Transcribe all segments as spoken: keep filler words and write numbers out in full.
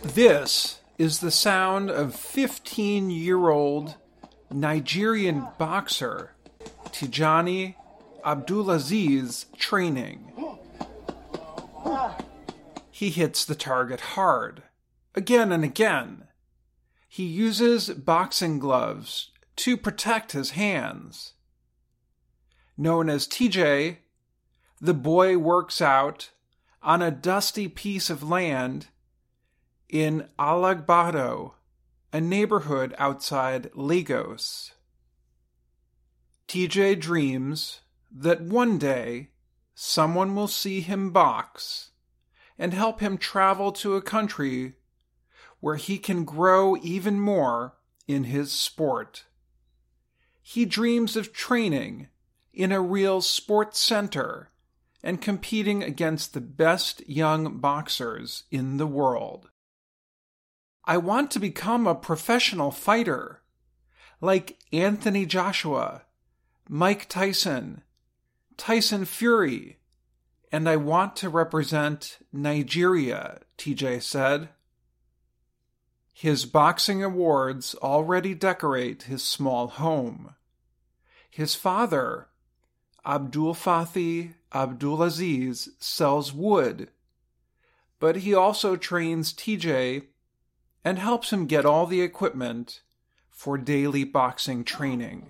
This is the sound of fifteen-year-old Nigerian boxer Tijani Abdulaziz training. He hits the target hard, again and again. He uses boxing gloves to protect his hands. Known as T J, the boy works out on a dusty piece of land in Alagbado, a neighborhood outside Lagos. T J dreams that one day someone will see him box and help him travel to a country where he can grow even more in his sport. He dreams of training in a real sports center and competing against the best young boxers in the world. I want to become a professional fighter, like Anthony Joshua, Mike Tyson, Tyson Fury, and I want to represent Nigeria, T J said. His boxing awards already decorate his small home. His father, Abdulfathi Abdulaziz, sells wood, but he also trains T J and helps him get all the equipment for daily boxing training.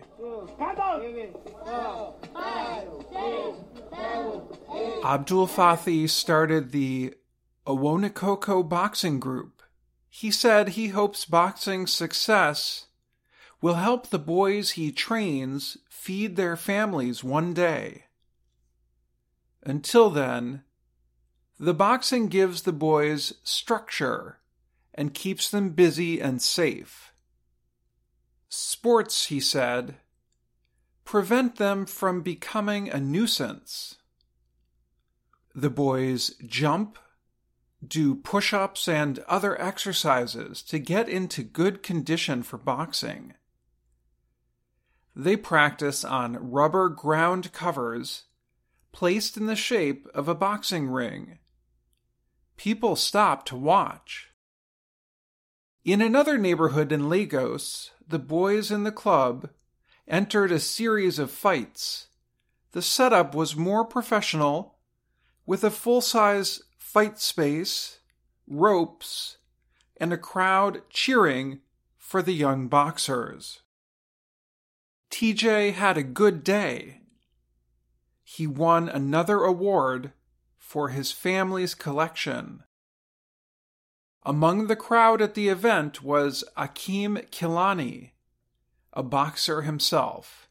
Abdulfathi started the Owonikoko Boxing Group. He said he hopes boxing's success will help the boys he trains feed their families one day. Until then, the boxing gives the boys structure and keeps them busy and safe. Sports, he said, prevent them from becoming a nuisance. The boys jump, do push-ups and other exercises to get into good condition for boxing. They practice on rubber ground covers placed in the shape of a boxing ring. People stop to watch. In another neighborhood in Lagos, the boys in the club entered a series of fights. The setup was more professional, with a full-size fight space, ropes, and a crowd cheering for the young boxers. T J had a good day. He won another award for his family's collection. Among the crowd at the event was Akeem Kilani, a boxer himself.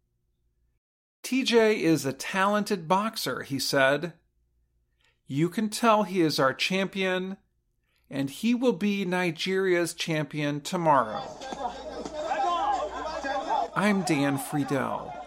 T J is a talented boxer, he said. You can tell he is our champion, and he will be Nigeria's champion tomorrow. I'm Dan Friedel.